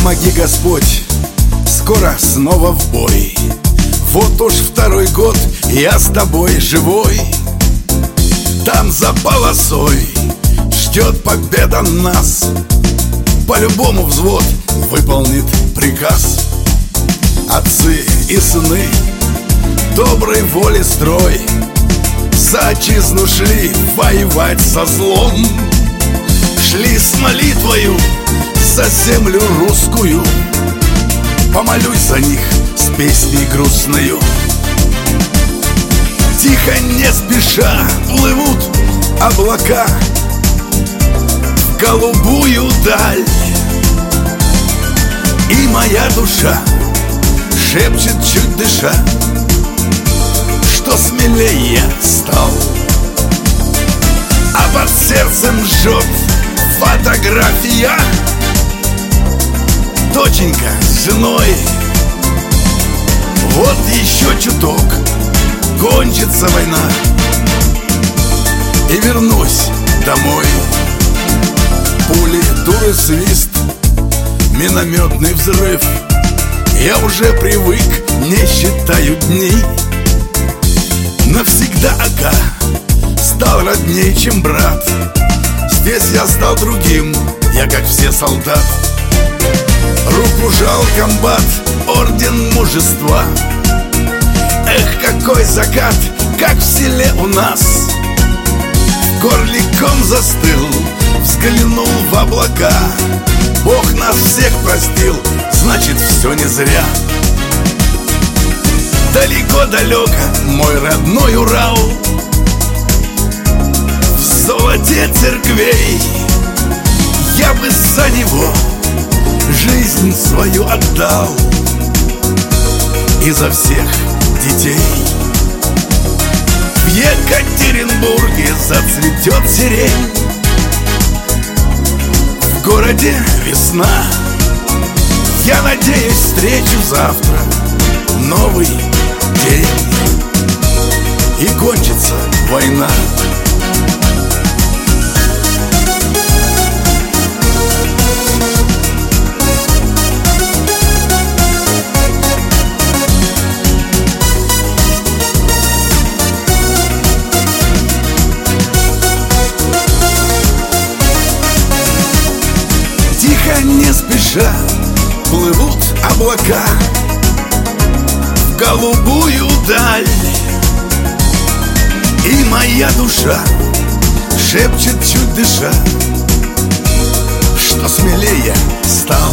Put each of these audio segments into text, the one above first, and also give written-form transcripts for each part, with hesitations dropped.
Помоги, Господь, скоро снова в бой. Вот уж второй год я с тобой живой. Там за полосой ждет победа нас. По-любому взвод выполнит приказ. Отцы и сыны, доброй воли строй, за отчизну шли воевать со злом. Шли с молитвою за землю русскую. Помолюсь за них с песней грустною. Тихо, не спеша, плывут облака в голубую даль. И моя душа шепчет, чуть дыша, что смелее я стал. А под сердцем жжет фотография. Доченька с женой. Вот еще чуток, кончится война, и вернусь домой. Пули, дуры, свист, минометный взрыв. Я уже привык, не считаю дней. Навсегда, ага, стал родней, чем брат. Здесь я стал другим, я как все солдат. Руку жал комбат, орден мужества. Эх, какой закат, как в селе у нас. Горликом застыл, взглянул в облака. Бог нас всех простил, значит, все не зря. Далеко-далеко мой родной Урал, в золоте церквей. Я бы за него жизнь свою отдал, и за всех детей. В Екатеринбурге зацветет сирень, в городе весна. Я надеюсь, встречу завтра новый день, и кончится война. Тихо, не спеша, плывут облака в голубую даль. И моя душа шепчет, чуть дыша, что смелее стал.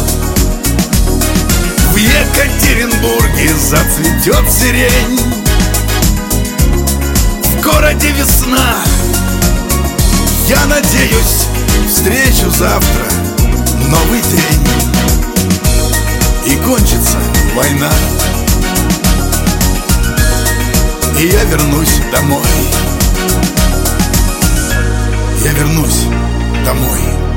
В Екатеринбурге зацветет сирень, в городе весна. Я надеюсь, встречу завтра новый день, и кончится война, и я вернусь домой. Я вернусь домой.